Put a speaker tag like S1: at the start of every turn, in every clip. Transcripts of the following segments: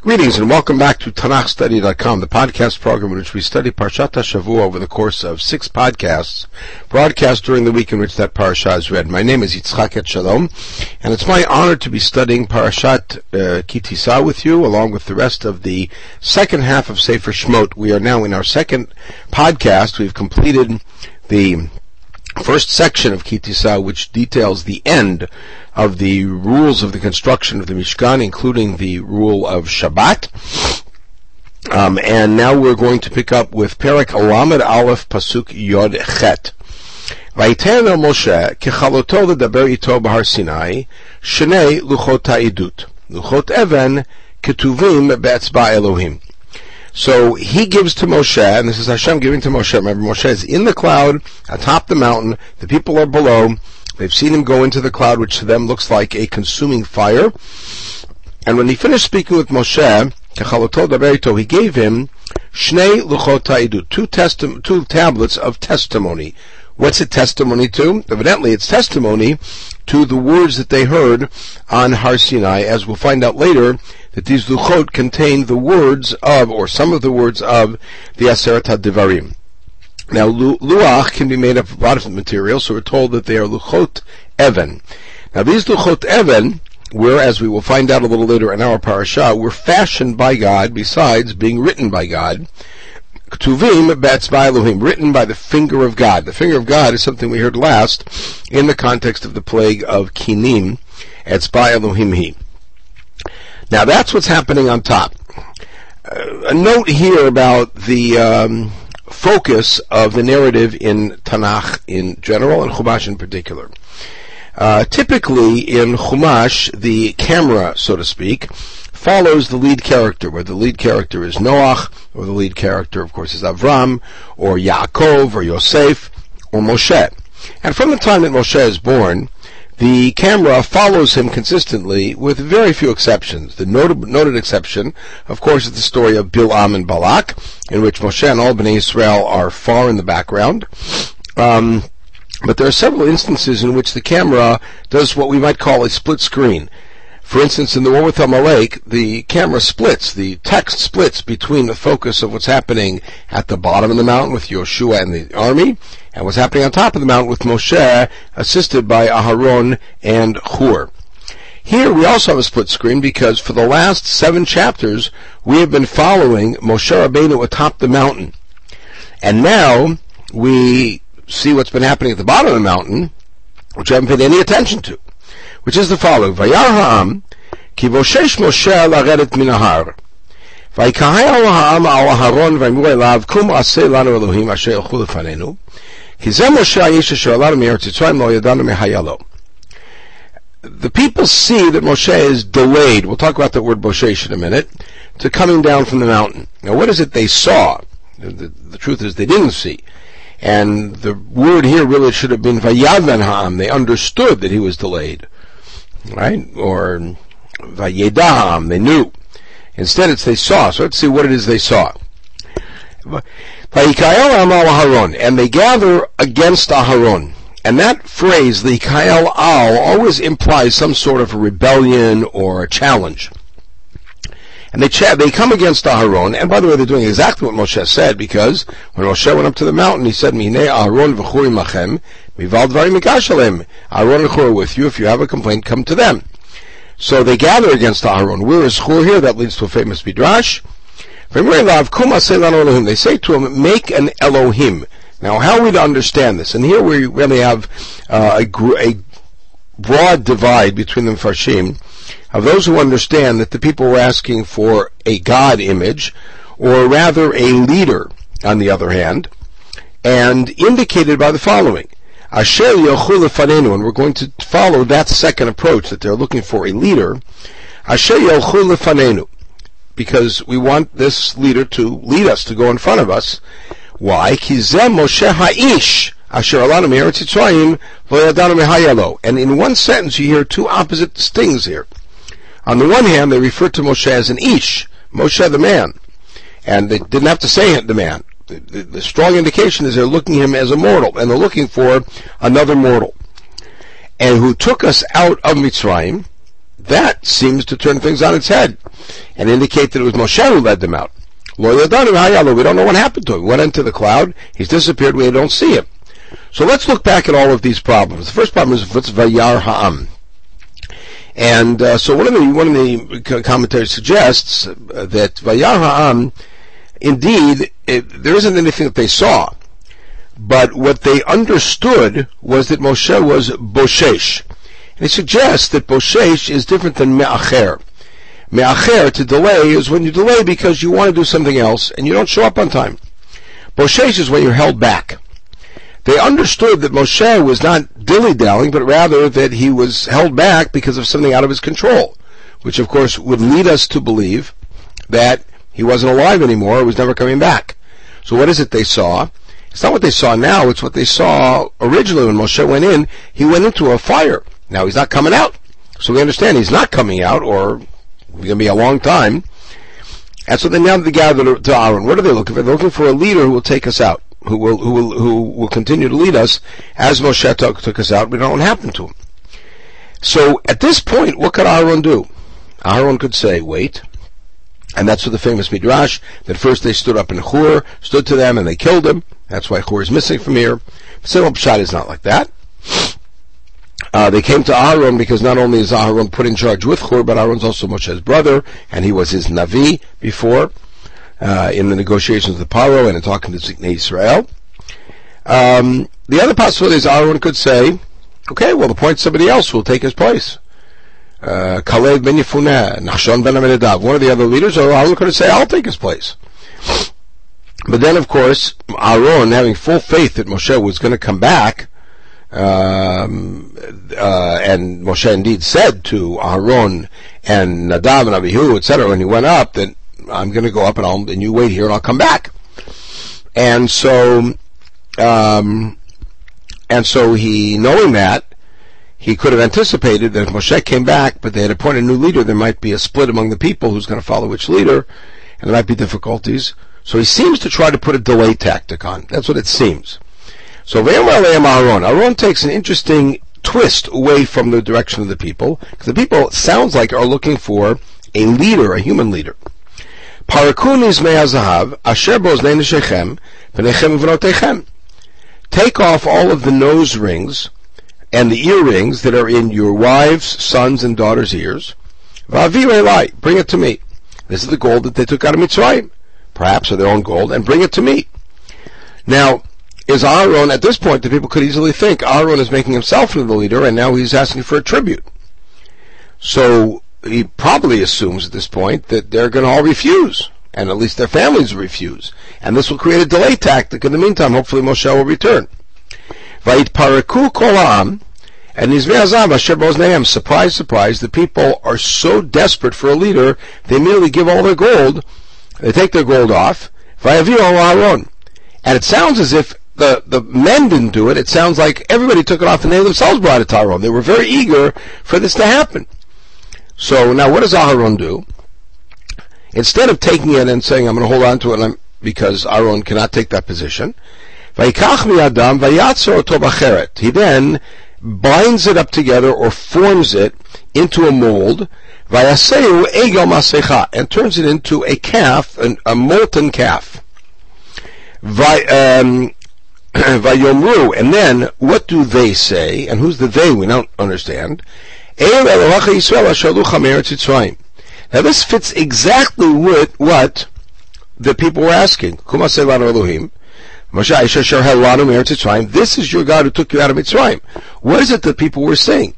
S1: Greetings and welcome back to TanachStudy.com, the podcast program in which we study Parshat HaShavua over the course of 6 podcasts, broadcast during the week in which that parasha is read. My name is Yitzchak Etshalom, and it's my honor to be studying Parashat Ki Tisa with you, along with the rest of the second half of Sefer Shemot. We are now in our second podcast. We've completed the first section of Ki Tisa, which details the end of the rules of the construction of the Mishkan, including the rule of Shabbat. And now we're going to pick up with Perek Lamed Aleph Pasuk Yod Chet. Vayiten el Moshe kechaloto ledaber ito b'Har Sinai shnei luchot ha'idut luchot even ketuvim be'etzba Elohim. So he gives to Moshe, and this is Hashem giving to Moshe. Remember, Moshe is in the cloud, atop the mountain. The people are below. They've seen him go into the cloud, which to them looks like a consuming fire. And when he finished speaking with Moshe, he gave him Shnei Luchot Ha'idut, two tablets of testimony. What's it testimony to? Evidently, it's testimony to the words that they heard on Har Sinai, as we'll find out later that these Luchot contain the words of, or some of the words of, the Aseret HaDevarim. Now, Luach can be made of a lot of material, so we're told that they are Luchot Even. Now, these Luchot Even were, as we will find out a little later in our parasha, were fashioned by God, besides being written by God. Ketuvim be'etzba Elohim, written by the finger of God. The finger of God is something we heard last in the context of the plague of Kinim, etzba Elohim hi. Now, that's what's happening on top. A note here about the focus of the narrative in Tanakh in general and Chumash in particular. Typically in Chumash, the camera, so to speak, follows the lead character, where the lead character is Noach, or the lead character, of course, is Avram, or Yaakov, or Yosef, or Moshe. And from the time that Moshe is born, the camera follows him consistently with very few exceptions. The noted exception, of course, is the story of Bilam and Balak, in which Moshe and all Bnei Israel are far in the background. But there are several instances in which the camera does what we might call a split screen. For instance, in the war with Amalek, the camera splits, the text splits between the focus of what's happening at the bottom of the mountain with Yoshua and the army, and what's happening on top of the mountain with Moshe, assisted by Aharon and Hur. Here we also have a split screen because for the last 7 chapters, we have been following Moshe Rabbeinu atop the mountain. And now we see what's been happening at the bottom of the mountain, which we haven't paid any attention to, which is the following. Vayar ha'am, ki voshesh Moshe la'redet min ha'ar. Vayikahel ha'am al Aharon vayimru elav, kum aseh lanu Elohim asher ilchu lefanenu. Ki zeh Moshe ha'ish asher alanu me'eretz Mitzrayim lo yadanu mehayalo. The people see that Moshe is delayed, we'll talk about that word Moshe in a minute, to coming down from the mountain. Now what is it they saw? The truth is they didn't see. And the word here really should have been Vayavan ha'am. They understood that he was delayed. Right? Or Vayedaham, they knew. Instead it's they saw. So let's see what it is they saw. Vayikael al Aharon, and they gather against Aharon. And that phrase, the Kael al, always implies some sort of a rebellion or a challenge. And they come against Aharon, and by the way, they're doing exactly what Moshe said, because when Moshe went up to the mountain, he said, Minei Aharon v'chur imachem, mival dvarim ikash alem. Aharon and Hur are with you. If you have a complaint, come to them. So they gather against Aharon. Where is Hur here? That leads to a famous midrash. They say to him, make an Elohim. Now, how are we to understand this? And here we really have a broad divide between the Mfarshim of those who understand that the people were asking for a God image, or rather a leader, on the other hand, and indicated by the following. Asher yochul lefanenu, and we're going to follow that second approach, that they're looking for a leader. Asher yochul lefanenu, because we want this leader to lead us, to go in front of us. Why? Ki zeh Moshe ha'ish, asher alanu me'eretz Mitzrayim lo yadanu mehayalo. And in one sentence you hear two opposite stings here. On the one hand, they refer to Moshe as an ish, Moshe the man. And they didn't have to say the man. The strong indication is they're looking at him as a mortal, and they're looking for another mortal. And who took us out of Mitzrayim, that seems to turn things on its head and indicate that it was Moshe who led them out. We don't know what happened to him. He went into the cloud, he's disappeared, we don't see him. So let's look back at all of these problems. The first problem is what's Vayar Ha'am. And so one of the commentators suggests that Vayar Ha'am, indeed, there isn't anything that they saw. But what they understood was that Moshe was Boshesh. And he suggests that Boshesh is different than Me'acher. Me'acher, to delay, is when you delay because you want to do something else and you don't show up on time. Boshesh is when you're held back. They understood that Moshe was not dilly-dallying, but rather that he was held back because of something out of his control, which of course would lead us to believe that he wasn't alive anymore, or was never coming back. So what is it they saw? It's not what they saw now, it's what they saw originally when Moshe went in. He went into a fire. Now he's not coming out. So we understand he's not coming out, or it's going to be a long time. And so then now they gather to Aaron. What are they looking for? They're looking for a leader who will take us out, who will continue to lead us as Moshe took us out. We don't know what happened to him. So at this point, what could Aaron do? Aaron could say, wait. And that's what the famous Midrash, that first they stood up in Chur, stood to them, and they killed him. That's why Chur is missing from here. Simple Pshat is not like that. They came to Aaron because not only is Aaron put in charge with Chur, but Aaron's also Moshe's brother, and he was his Navi before, in the negotiations with Paro and in talking to Ziknei Israel. The other possibility is Aaron could say, okay, well, appoint somebody else who will take his place. Kalev ben Yefuneh, Nachshon ben Aminadav, one of the other leaders, or Aaron could say, I'll take his place. But then, of course, Aaron, having full faith that Moshe was going to come back, and Moshe indeed said to Aaron and Nadav and Abihu, etc., when he went up, that I'm going to go up and you wait here and I'll come back. And so he, knowing that, he could have anticipated that if Moshe came back, but they had appointed a new leader, there might be a split among the people who's going to follow which leader, and there might be difficulties. So he seems to try to put a delay tactic on. That's what it seems. So Aaron takes an interesting twist away from the direction of the people, because the people, it sounds like, are looking for a leader, a human leader. Take off all of the nose rings and the earrings that are in your wives, sons, and daughters' ears. Bring it to me. This is the gold that they took out of Mitzrayim, perhaps, or their own gold, and bring it to me. Now, is Aaron, at this point, the people could easily think Aaron is making himself into the leader, and now he's asking for a tribute. So he probably assumes at this point that they're going to all refuse, and at least their families will refuse. And this will create a delay tactic. In the meantime, hopefully Moshe will return. Vayitpareku kol ha'am, and Nizvei Azav asher b'ozneim. Surprise, surprise, the people are so desperate for a leader, they merely give all their gold, they take their gold off, Vayaviu Aaron. And it sounds as if the men didn't do it. It sounds like everybody took it off and they themselves brought it to Aaron. They were very eager for this to happen. So now what does Aaron do? Instead of taking it and saying, I'm going to hold on to it because Aaron cannot take that position, he then binds it up together or forms it into a mold, and turns it into a calf, a molten calf. And then, what do they say? And who's the they? We don't understand. Now this fits exactly with what the people were asking. This is your God who took you out of Mitzrayim. What is it that people were saying?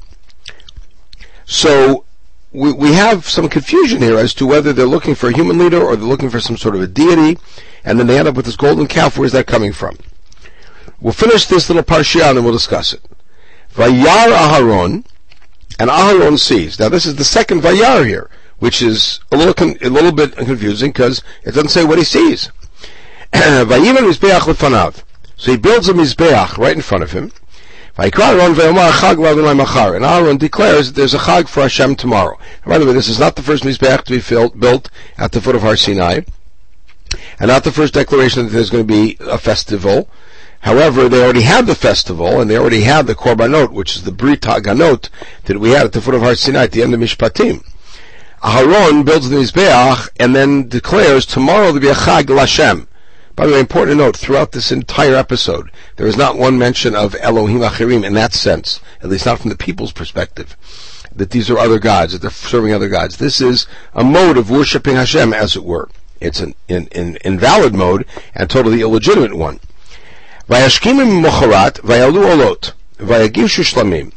S1: So we have some confusion here as to whether they're looking for a human leader or they're looking for some sort of a deity, and then they end up with this golden calf. Where's that coming from? We'll finish this little parsha and then we'll discuss it. Vayar Aharon, and Aharon sees. Now this is the second Vayar here, which is a little bit confusing because it doesn't say what he sees. So he builds a mizbeach right in front of him. And Aaron declares that there's a chag for Hashem tomorrow. And by the way, this is not the first mizbeach to be built at the foot of Har Sinai, and not the first declaration that there's going to be a festival. However, they already had the festival, and they already had the Korbanot, which is the Brit HaGanot that we had at the foot of Har Sinai at the end of Mishpatim. Aharon builds the Mizbeach and then declares, tomorrow will be a Chag L'Hashem. By the way, important to note, throughout this entire episode, there is not one mention of Elohim Achirim in that sense, at least not from the people's perspective, that these are other gods, that they're serving other gods. This is a mode of worshiping Hashem, as it were. It's an invalid mode and totally illegitimate one. Vayashkimim mocharat, vayalu olot, vayagishu shlamim,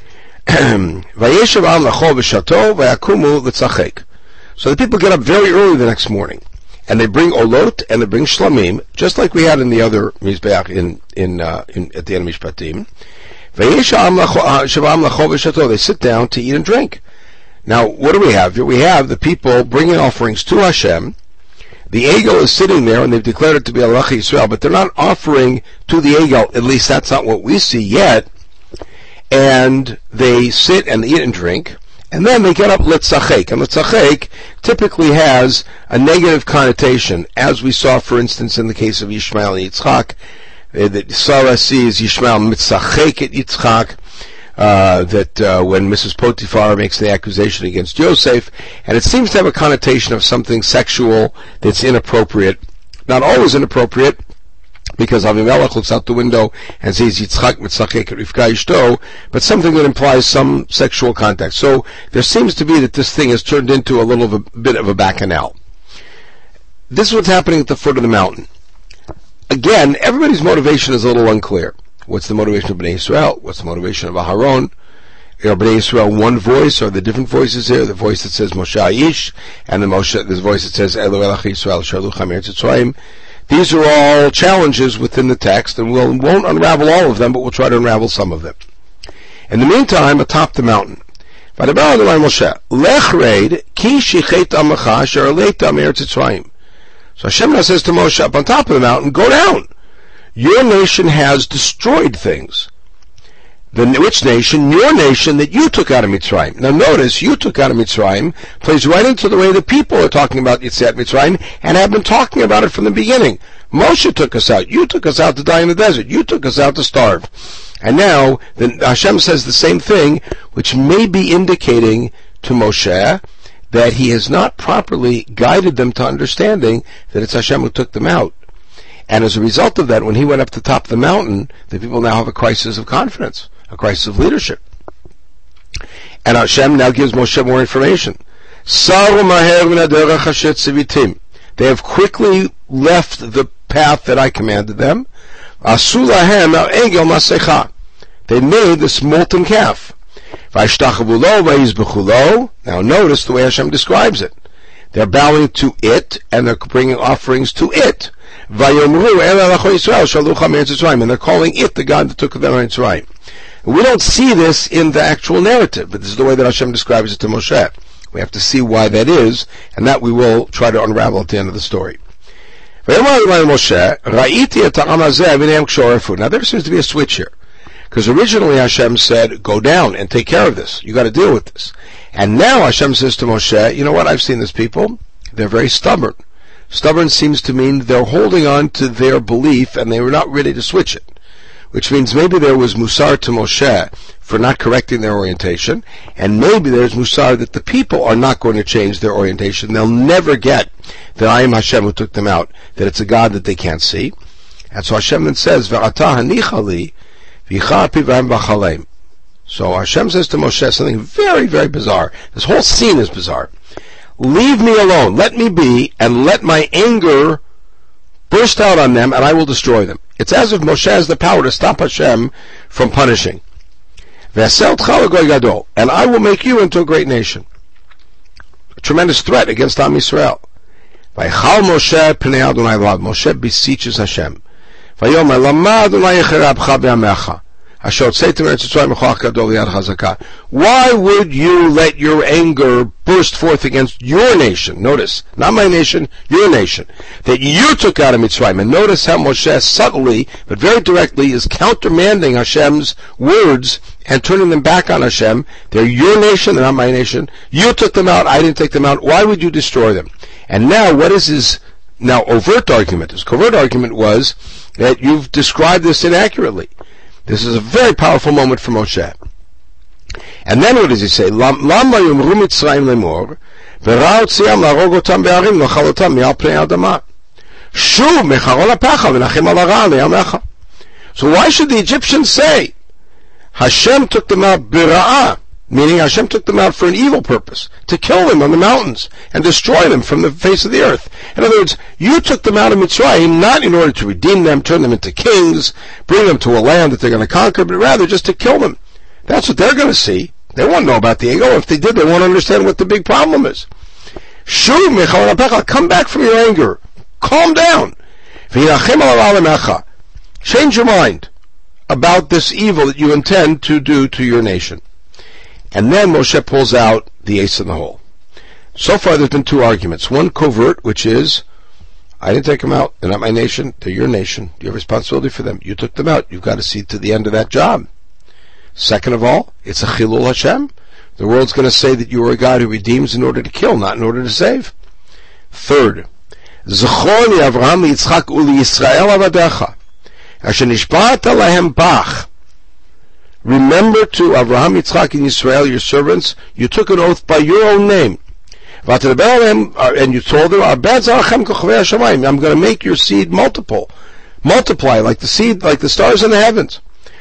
S1: vayeshev am lachol v'shato, vayakumu l'tzachek. So the people get up very early the next morning, and they bring olot and they bring shlamim, just like we had in the other mizbeach at the end of Mishpatim. Vayeshev am lachol v'shato. They sit down to eat and drink. Now, what do we have here? We have the people bringing offerings to Hashem. The Egel is sitting there, and they've declared it to be Alach Yisrael, but they're not offering to the Egel, at least that's not what we see yet. And they sit and eat and drink, and then they get up Litzachek. And Litzachek typically has a negative connotation, as we saw, for instance, in the case of Yishmael and Yitzchak, that Sarah sees Yishmael Mitzachek at Yitzchak, when Mrs. Potiphar makes the accusation against Yosef, and it seems to have a connotation of something sexual that's inappropriate. Not always inappropriate, because Avimelech looks out the window and sees Yitzchak Mitzachek at Rivka Ishto, but something that implies some sexual contact. So there seems to be that this thing has turned into a bit of a bacchanal. This is what's happening at the foot of the mountain. Again, everybody's motivation is a little unclear. What's the motivation of Bnei Yisrael? What's the motivation of Aharon? Are Bnei Yisrael one voice, or are the different voices here? The voice that says Moshe Aish, and this voice that says Elo Elach Yisrael Shalucham Eretz Yisrael. These are all challenges within the text, and we won't unravel all of them, but we'll try to unravel some of them. In the meantime, atop the mountain, V'adaber Adonai Moshe, Lech reid ki shichet amacha asher aleita me'eretz Yisrael. So Hashem now says to Moshe, up on top of the mountain, go down. Your nation has destroyed things. Which nation? Your nation that you took out of Mitzrayim. Now notice, you took out of Mitzrayim plays right into the way the people are talking about Yetziat Mitzrayim and have been talking about it from the beginning. Moshe took us out. You took us out to die in the desert. You took us out to starve. And now, Hashem says the same thing, which may be indicating to Moshe that he has not properly guided them to understanding that it's Hashem who took them out. And as a result of that, when he went up to the top of the mountain, the people now have a crisis of confidence, a crisis of leadership. And Hashem now gives Moshe more information. They have quickly left the path that I commanded them. They made this molten calf. Now notice the way Hashem describes it. They're bowing to it, and they're bringing offerings to it. And they're calling it the God that took them out of Mitzrayim. We don't see this in the actual narrative, but this is the way that Hashem describes it to Moshe. We have to see why that is, and that we will try to unravel at the end of the story. Now there seems to be a switch here, because originally Hashem said, go down and take care of this. You got to deal with this. And now Hashem says to Moshe, you know what, I've seen these people. They're very stubborn. Stubborn seems to mean they're holding on to their belief and they were not ready to switch it. Which means maybe there was Musar to Moshe for not correcting their orientation, and maybe there's Musar that the people are not going to change their orientation. They'll never get that I am Hashem who took them out, that it's a God that they can't see. And so Hashem then says, Ve'ata hanicha li v'yicha pi v'hem v'chalem. So Hashem says to Moshe something very, very bizarre. This whole scene is bizarre. Leave me alone, let me be, and let my anger burst out on them, and I will destroy them. It's as if Moshe has the power to stop Hashem from punishing. And I will make you into a great nation. A tremendous threat against Am Yisrael. Moshe beseeches Hashem. Why would you let your anger burst forth against your nation? Notice, not my nation, your nation, that you took out of Mitzrayim. And notice how Moshe subtly, but very directly, is countermanding Hashem's words and turning them back on Hashem. They're your nation, they're not my nation. You took them out, I didn't take them out. Why would you destroy them? And now, what is his now overt argument. His covert argument was that you've described this inaccurately. This is a very powerful moment for Moshe. And then what does he say? Lama yomru Mitzrayim lemor, v'ra otziam la'rog otam be'arim, l'chal otam mi'al pnei adama. Shuv mecharon apecha v'nachem al hara le'yamecha. So why should the Egyptians say, Hashem took them out bira'ah, meaning Hashem took them out for an evil purpose, to kill them on the mountains and destroy them from the face of the earth. In other words, you took them out of Mitzrayim not in order to redeem them, turn them into kings, bring them to a land that they're going to conquer, but rather just to kill them. That's what they're going to see. They won't know about the ego. If they did, they won't understand what the big problem is. Shuv mecharon apecha, come back from your anger. Calm down. V'yinachem al hara le'yamecha. Change your mind about this evil that you intend to do to your nation. And then Moshe pulls out the ace in the hole. So far there's been two arguments. One covert, which is, I didn't take them out. They're not my nation. They're your nation. You have responsibility for them. You took them out. You've got to see to the end of that job. Second of all, it's a chilul Hashem. The world's going to say that you are a God who redeems in order to kill, not in order to save. Third, Zechor li Avraham liYitzchak uli Yisrael avadecha. Asher nishba'at lahem bach. Remember to Avraham, Yitzchak, and Yisrael, your servants, you took an oath by your own name. And you told them, I'm going to make your seed multiply like the seed, like the stars in the heavens.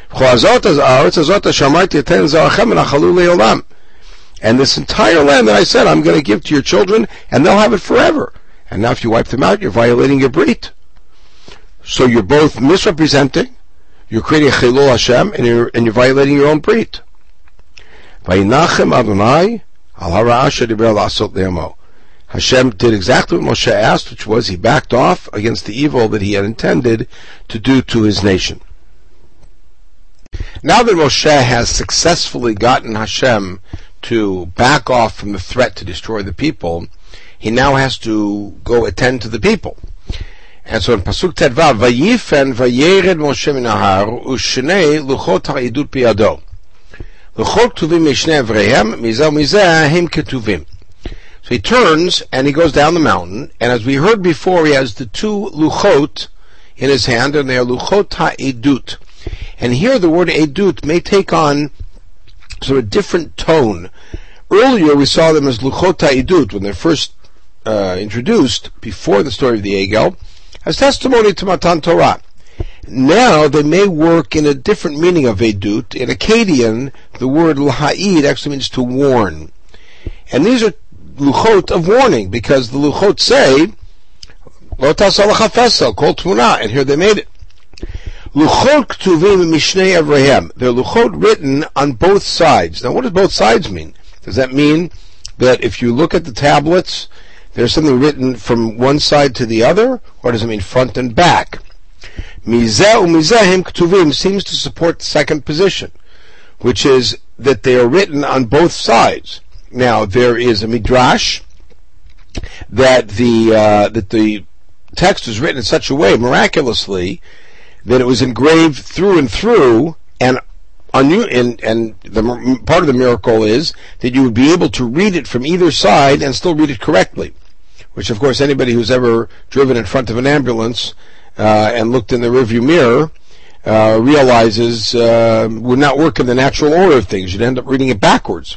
S1: And this entire land that I said, I'm going to give to your children, and they'll have it forever. And now if you wipe them out, you're violating your brit. So you're both misrepresenting, you're creating a chilul Hashem, and you're violating your own brit. Vayinachem Adonai al hara asher diber la'asot le'amo. Hashem did exactly what Moshe asked, which was he backed off against the evil that he had intended to do to his nation. Now that Moshe has successfully gotten Hashem to back off from the threat to destroy the people, he now has to go attend to the people. And so in Pasuk Tedvav, Vayifen vayered Moshe min hahar u'shnei luchot ha'idut biyado. Luchot ketuvim mishnei evreihem mizeh u'mizeh hem ketuvim. So he turns and he goes down the mountain, and as we heard before, he has the two luchot in his hand, and they are luchot ha'idut. And here the word edut may take on sort of a different tone. Earlier we saw them as luchot ha'idut when they're first introduced before the story of the Egel as testimony to Matan Torah. Now they may work in a different meaning of edut. In Akkadian, the word l'ha'id actually means to warn. And these are luchot of warning, because the luchot say, Lo ta'aseh lecha fesel, kol tmuna, and here they made it. Luchot ketuvim mishnei evreihem. They're luchot written on both sides. Now what does both sides mean? Does that mean that if you look at the tablets, there's something written from one side to the other, or does it mean front and back? Mizeh u'mizeh hem ketuvim seems to support the second position, which is that they are written on both sides. Now there is a midrash that the text is written in such a way, miraculously, that it was engraved through and through, and the part of the miracle is that you would be able to read it from either side and still read it correctly, which of course anybody who's ever driven in front of an ambulance and looked in the rearview mirror realizes would not work in the natural order of things. You'd end up reading it backwards.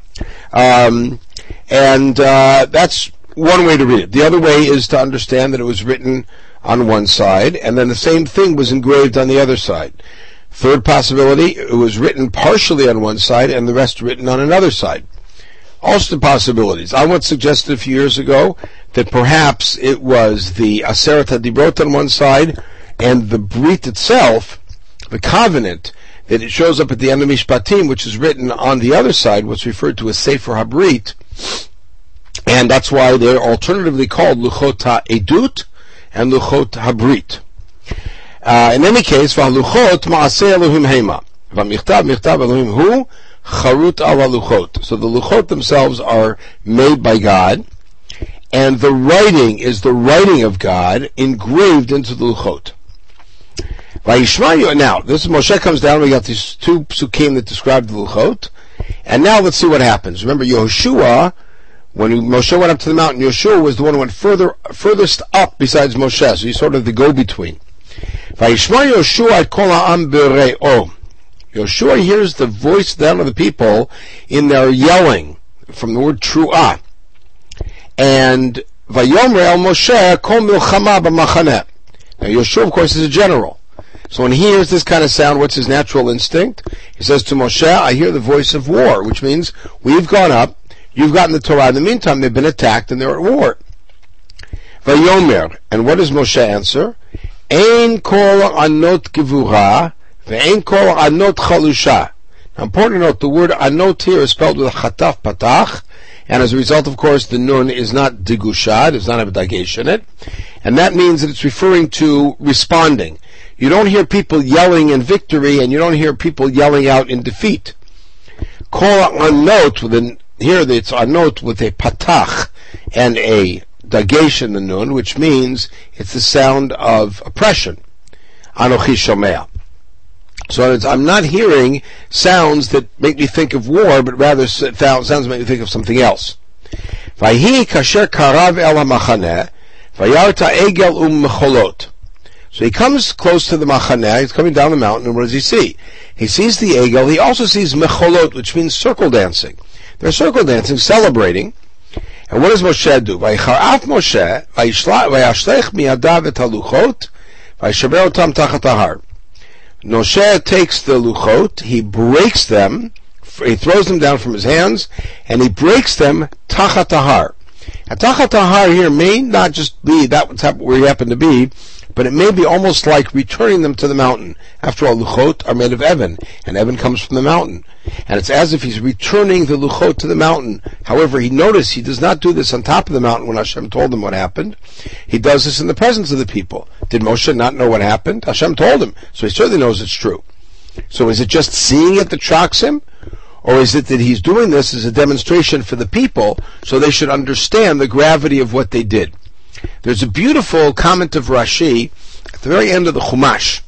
S1: That's one way to read it. The other way is to understand that it was written on one side, and then the same thing was engraved on the other side. Third possibility, it was written partially on one side and the rest written on another side. Also possibilities. I once suggested a few years ago that perhaps it was the Aseret HaDibrot on one side and the Brit itself, the covenant, that it shows up at the end of Mishpatim, which is written on the other side, what's referred to as Sefer HaBrit, and that's why they're alternatively called Luchot HaEdut and Luchot HaBrit. In any case, v'haluchot ma'aseh Elohim heima, v'michtav Elohim hu charut al haluchot. So the luchot themselves are made by God, and the writing is the writing of God engraved into the luchot. Now, this is Moshe comes down. We got these two psukim that describe the luchot, and now let's see what happens. Remember, Yehoshua When Moshe went up to the mountain, Yeshua was the one who went furthest up besides Moshe, so he's sort of the go-between. Vayishma Yoshua et kol ha'am bere'o. Yoshua hears the voice then of the people in their yelling, from the word tru'ah. And Vayomer el Moshe kol milchama b'machaneh. Now Yoshua, of course, is a general. So when he hears this kind of sound, what's his natural instinct? He says to Moshe, I hear the voice of war, which means we've gone up, you've gotten the Torah. In the meantime, they've been attacked and they're at war. Vayomer, and what does Moshe answer? Ein kol anot gevura, ve'ein kol anot chalusha. Now, important to note, the word anot here is spelled with a chataf patach, and as a result, of course, the nun is not digusha, it does not have a dagesh in it, and that means that it's referring to responding. You don't hear people yelling in victory, and you don't hear people yelling out in defeat. Kol anot, here it's anot with a patach and a dagesh in the nun, which means it's the sound of oppression. Anochi shomea. So I'm not hearing sounds that make me think of war, but rather sounds that make me think of something else. Vayhi kasher karav el hamachaneh, vayarta egel mecholot. So he comes close to the machaneh, he's coming down the mountain, and what does he see? He sees the egel, he also sees mecholot, which means circle dancing. They're circle dancing, celebrating. And what does Moshe do? Vayicharaf Moshe, vayashlech miyadav et haluchot, vayishaber otam tachat hahar. Moshe takes the luchot, he breaks them, he throws them down from his hands, and he breaks them tachat hahar. And tachat hahar here may not just be that where he happened to be, but it may be almost like returning them to the mountain. After all, luchot are made of Evan, and Evan comes from the mountain. And it's as if he's returning the luchot to the mountain. However, he does not do this on top of the mountain when Hashem told him what happened. He does this in the presence of the people. Did Moshe not know what happened? Hashem told him, so he certainly knows it's true. So is it just seeing it that shocks him? Or is it that he's doing this as a demonstration for the people, so they should understand the gravity of what they did? There's a beautiful comment of Rashi at the very end of the Chumash,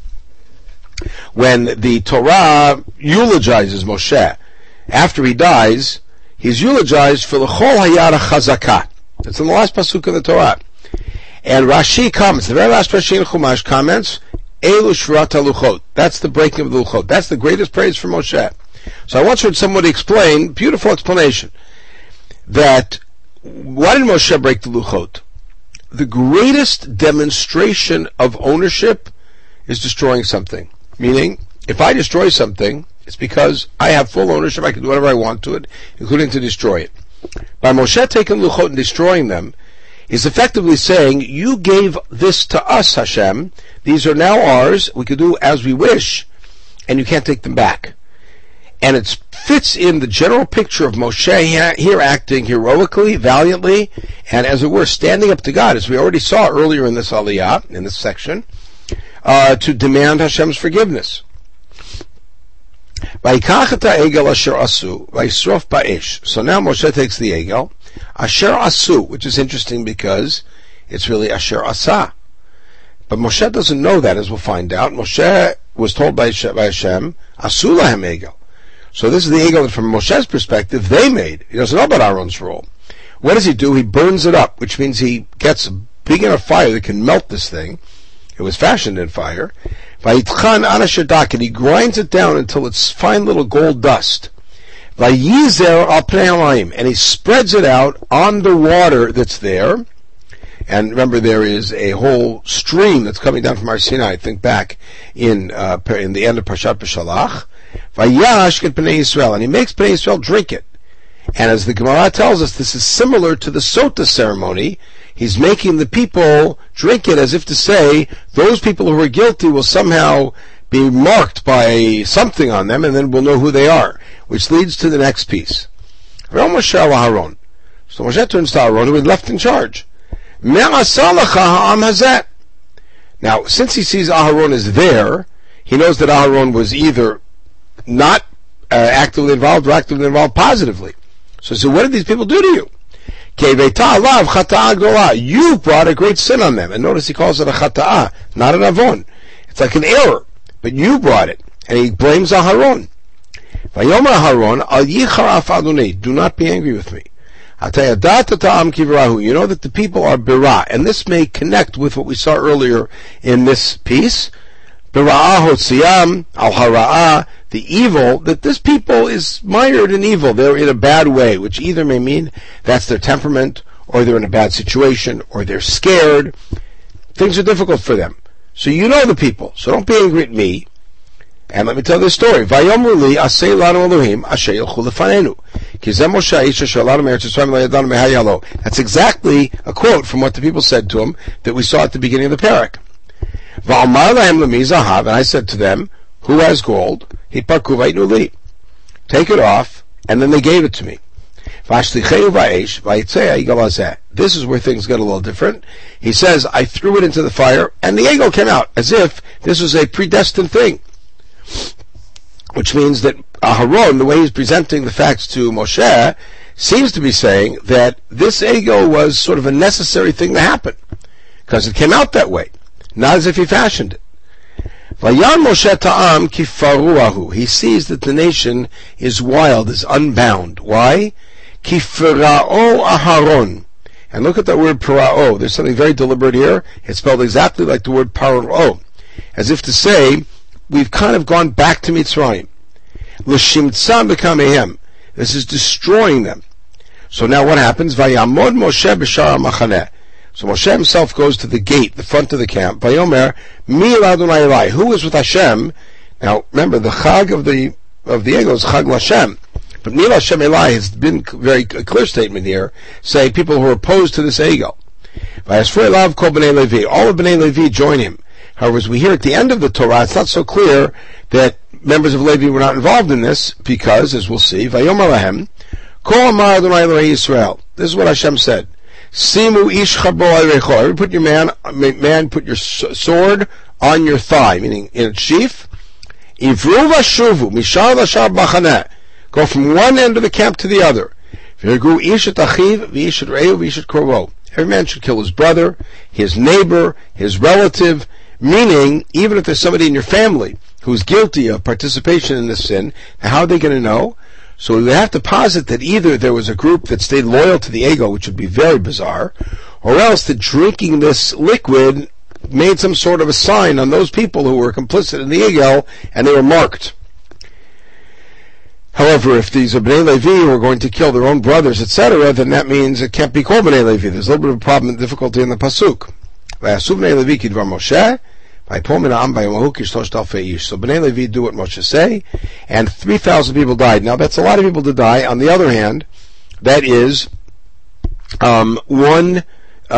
S1: when the Torah eulogizes Moshe. After he dies, he's eulogized for the Chol Hayara Chazakah. That's in the last pasuk of the Torah. And Rashi comments, the very last Rashi in Chumash comments, Elu Shvurat HaLuchot. That's the breaking of the Luchot. That's the greatest praise for Moshe. So I once heard somebody explain, beautiful explanation, that why did Moshe break the Luchot? The greatest demonstration of ownership is destroying something. Meaning, if I destroy something, it's because I have full ownership, I can do whatever I want to it, including to destroy it. By Moshe taking Luchot and destroying them, he's effectively saying, you gave this to us, Hashem, these are now ours, we can do as we wish, and you can't take them back. And it fits in the general picture of Moshe here acting heroically, valiantly, and as it were, standing up to God, as we already saw earlier in this aliyah, in this section, to demand Hashem's forgiveness. So now Moshe takes the egel, asher asu, which is interesting because it's really asher asa. But Moshe doesn't know that, as we'll find out. Moshe was told by Hashem, asu lahem egel. So this is the egel that from Moshe's perspective they made. He doesn't know about Aaron's role. What does he do? He burns it up, which means he gets a big enough fire that can melt this thing. It was fashioned in fire. Vayitchan anashadak, and he grinds it down until it's fine little gold dust. Vayizer al pnei hamayim, and he spreads it out on the water that's there. And remember, there is a whole stream that's coming down from Har Sinai. Think back in the end of Parshat B'Shalach. Vayash get Bnei Yisrael, and he makes Bnei Yisrael drink it. And as the Gemara tells us, this is similar to the Sota ceremony. He's making the people drink it as if to say, those people who are guilty will somehow be marked by something on them, and then we'll know who they are. Which leads to the next piece. So Moshe turns to Aaron, who had left in charge. Now, since he sees Aharon is there, he knows that Aharon was either not actively involved or actively involved positively. So what did these people do to you? You brought a great sin on them. And notice he calls it a chata'ah, not an avon. It's like an error. But you brought it. And he blames Aharon. Vayomer Aharon, al yichar af Adonai, do not be angry with me. You know that the people are bira, and this may connect with what we saw earlier in this piece. Bira'ah hotziyam al hara'ah, the evil, that this people is mired in evil. They're in a bad way, which either may mean that's their temperament, or they're in a bad situation, or they're scared. Things are difficult for them. So you know the people, so don't be angry at me. And let me tell this story. Vayomru li aseh lanu Elohim asher yilchu lefanenu. Ki zeh Moshe ha'isha she'alanu me'eretz Yisrael lo yadanu mehayalo. That's exactly a quote from what the people said to him that we saw at the beginning of the parak. Va'amar lahem lemi zahav, and I said to them, who has gold? Hiparku vayitnu li. Take it off, and then they gave it to me. V'ashlicheu va'esh v'yitzeh ha'igel hazeh. This is where things get a little different. He says, I threw it into the fire, and the egel came out, as if this was a predestined thing. Which means that Aharon, the way he's presenting the facts to Moshe, seems to be saying that this egel was sort of a necessary thing to happen, because it came out that way, not as if he fashioned it. Vayan Moshe ta'am kifaruahu. He sees that the nation is wild, is unbound. Why? Kifarao Aharon. And look at that word parao. There's something very deliberate here. It's spelled exactly like the word parao, as if to say, we've kind of gone back to Mitzrayim. L'shimtzam b'kamehem. This is destroying them. So now what happens? Vayamod Moshe b'shar ha'machaneh. So Moshe himself goes to the gate, the front of the camp. Vayomer, mi l'Adonai Elai. Who is with Hashem? Now remember, the chag of the egel is chag l'Hashem. But mi l'Hashem Elai has been a clear statement here, saying people who are opposed to this egel. Vayasfrei elav kol b'nei Levi. All of b'nei Levi join him. However, as we hear at the end of the Torah, it's not so clear that members of Levi were not involved in this, because, as we'll see, Vayomer lahem, Kol amar Adonai Elokei Yisrael. This is what Hashem said. Simu ish chabo al put your man, put your sword on your thigh, meaning in its sheath. Ivru vashuvu, mishar lashar b'chaneh. Go from one end of the camp to the other. V'yirgu ish et achiv, v'ish et re'u, v'ish et krovo. Every man should kill his brother, his neighbor, his relative. Meaning, even if there's somebody in your family who's guilty of participation in this sin, how are they going to know? So we would have to posit that either there was a group that stayed loyal to the egel, which would be very bizarre, or else that drinking this liquid made some sort of a sign on those people who were complicit in the egel, and they were marked. However, if these are Bnei Levi who are going to kill their own brothers, etc., then that means it can't be called Bnei Levi. There's a little bit of a problem and difficulty in the pasuk. So Bnei Levi do what Moshe say, and 3,000 people died. Now that's a lot of people to die. On the other hand, that is 1/20th,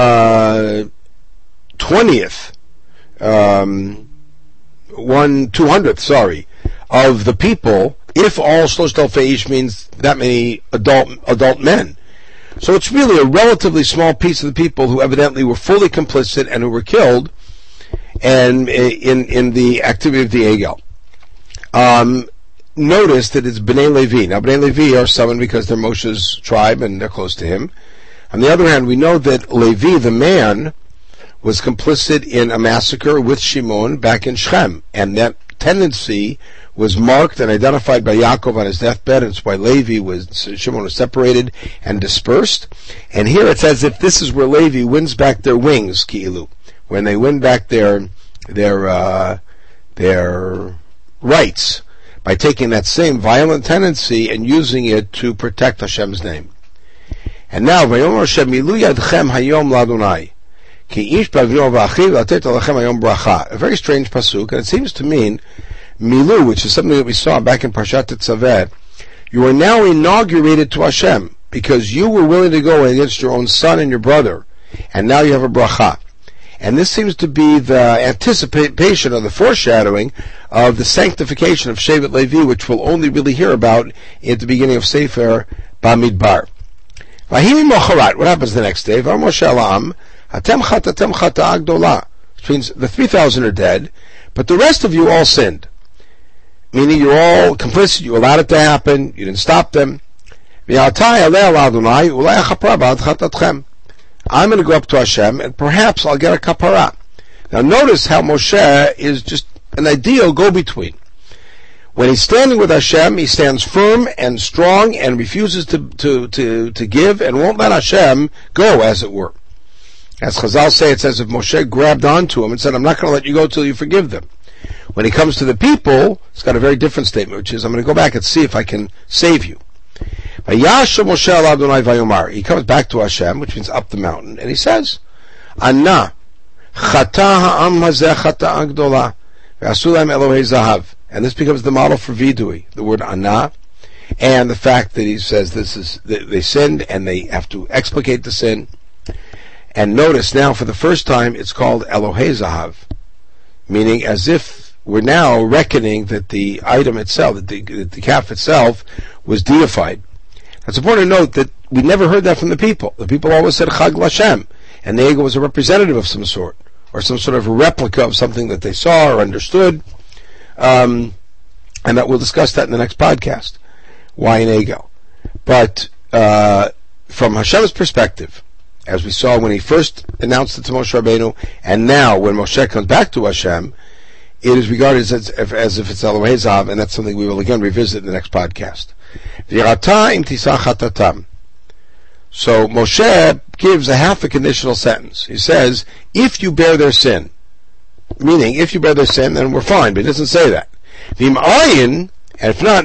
S1: 1/200th, of the people. If all Shlosh Alfei Ish means that many adult men. So it's really a relatively small piece of the people who evidently were fully complicit and who were killed and in the activity of the egel. Notice that it's Bnei Levi. Now Bnei Levi are summoned because they're Moshe's tribe and they're close to him. On the other hand, we know that Levi, the man, was complicit in a massacre with Shimon back in Shechem, and that tendency was marked and identified by Yaakov on his deathbed, and it's why Shimon was separated and dispersed. And here it's as if this is where Levi wins back their wings, Ki'ilu, when they win back their rights by taking that same violent tendency and using it to protect Hashem's name. And now, Vayomer Hashem milu yadchem hayom ladonai. Ki ish b'avno v'achiv latet alechem hayom bracha. A very strange pasuk, and it seems to mean Milu, which is something that we saw back in Parshat Tetzaveh. You are now inaugurated to Hashem, because you were willing to go against your own son and your brother, and now you have a bracha. And this seems to be the anticipation or the foreshadowing of the sanctification of Shevet Levi, which we'll only really hear about at the beginning of Sefer Bamidbar. What happens the next day? Which means the 3,000 are dead, but the rest of you all sinned. Meaning you're all complicit, you allowed it to happen, you didn't stop them. I'm going to go up to Hashem, and perhaps I'll get a kapara. Now notice how Moshe is just an ideal go-between. When he's standing with Hashem, he stands firm and strong and refuses to give and won't let Hashem go, as it were. As Chazal say, it's as if Moshe grabbed onto him and said, I'm not going to let you go till you forgive them. When he comes to the people, it's got a very different statement, which is, I'm going to go back and see if I can save you. He comes back to Hashem, which means up the mountain, and he says, Anna, chata ha'am hazeh chata'a gdola, ve'asu lahem Elohei zahav. And this becomes the model for vidui, the word Anna, and the fact that he says they sinned and they have to explicate the sin. And notice now, for the first time, it's called Elohei zahav, meaning as if we're now reckoning that the item itself, that the calf itself, was deified. It's important to note that we never heard that from the people. The people always said Chag L'Hashem, and the Egel was a representative of some sort, or some sort of a replica of something that they saw or understood. And that we'll discuss that in the next podcast. Why an Egel? But from Hashem's perspective, as we saw when he first announced it to Moshe Rabbeinu, and now when Moshe comes back to Hashem, it is regarded as if it's Elohei Zahav, and that's something we will again revisit in the next podcast. So Moshe gives a half a conditional sentence. He says, if you bear their sin, meaning if you bear their sin, then we're fine, but he doesn't say that. And if not,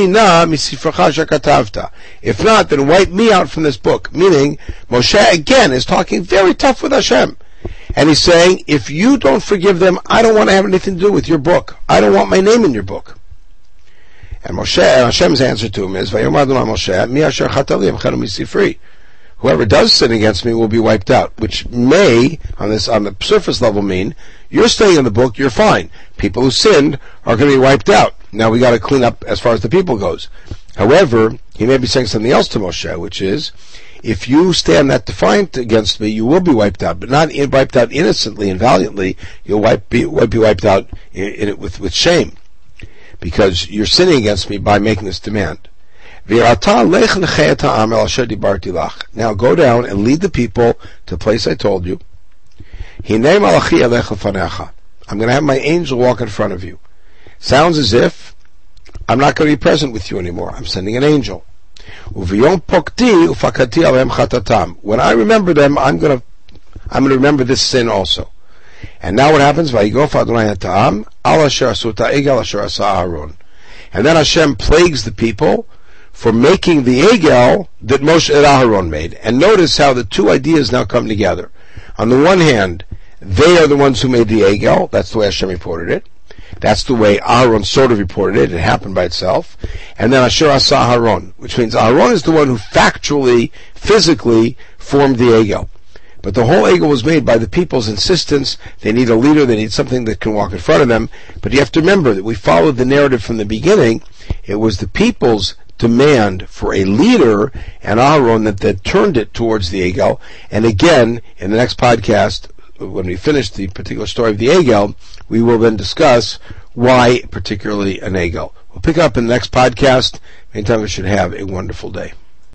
S1: if not, then wipe me out from this book. Meaning, Moshe again is talking very tough with Hashem. And he's saying, if you don't forgive them, I don't want to have anything to do with your book. I don't want my name in your book. And Hashem's answer to him is, whoever does sin against me will be wiped out, which may, on the surface level, mean you're staying in the book, you're fine. People who sinned are going to be wiped out. Now we got to clean up as far as the people goes. However, he may be saying something else to Moshe, which is, if you stand that defiant against me, you will be wiped out, but not wiped out innocently and valiantly. You'll be wiped out with shame, because you're sinning against me by making this demand. Now go down and lead the people to the place I told you. I'm going to have my angel walk in front of you. Sounds as if I'm not going to be present with you anymore. I'm sending an angel. When I remember them, I'm going to remember this sin also. And now what happens? And then Hashem plagues the people for making the Egel that Moshe and Aharon made. And notice how the two ideas now come together. On the one hand, they are the ones who made the Egel. That's the way Hashem reported it. That's the way Aharon sort of reported it. It happened by itself. And then Asher Asa Aharon, which means Aharon is the one who factually, physically formed the Egel. But the whole Egel was made by the people's insistence. They need a leader. They need something that can walk in front of them. But you have to remember that we followed the narrative from the beginning. It was the people's demand for a leader and Aharon that turned it towards the Egel. And again, in the next podcast, when we finish the particular story of the Egel, we will then discuss why particularly an Egel. We'll pick up in the next podcast. Meantime, we should have a wonderful day.